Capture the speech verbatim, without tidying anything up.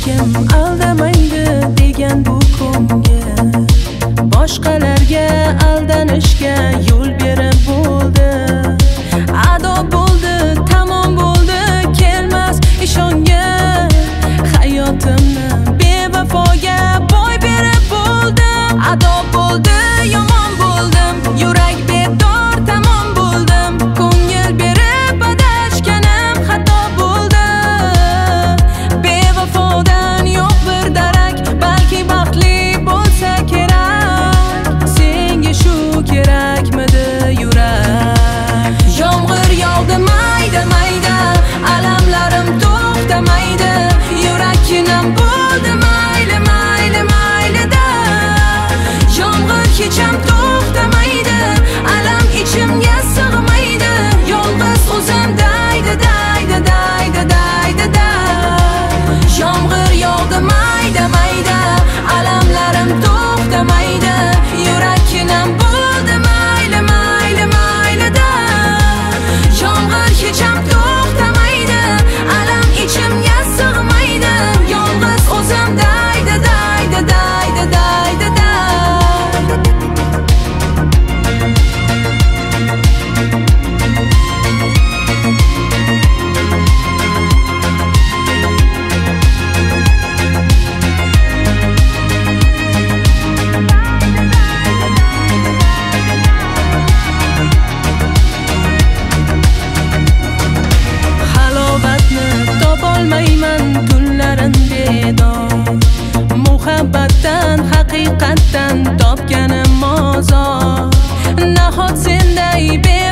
kim aldamaydi degan bu ko'ngil boshqalarga aldanishga yo'l berib bo'ldi. Ado bo'ldi, tamom bo'ldi, kelmas ishonga hayotimni bevafoga boy berib bo'ldi. Ado bo'ldi, yomon bo'ldim, yurak bedor tamom bo'ldim, ko'ngil berib adashganim xato bo'ldi. Bevafodan yo'q bir darak, balki baxtli bo'lsa kerak, senga shu kerakmidi yurak? Yomg'ir yog'di mayda mayda, alamlarim to'xtamaydi, yurakkinam bo'ldi mayli mayli maylida. Yomg'ir hecham to'xtamaydi, alam ichimga sig'maydi, yolg'iz o'zim daydi daydi daydi daydi day. Yomg'ir yog'di mayda mayda, alamlarim to'xtamaydi, yurakkinam bo'ldi mayli mayli maylida. Yomg'ir hecham to'xtamaydi, alam ichimga sig'maydi, yolg'iz o'zim daydi daydi daydi daydi day. Halovatni topolmayman kunlarim bedor, muhabbatdan haqiqatdan topganim ozor. Nahot senday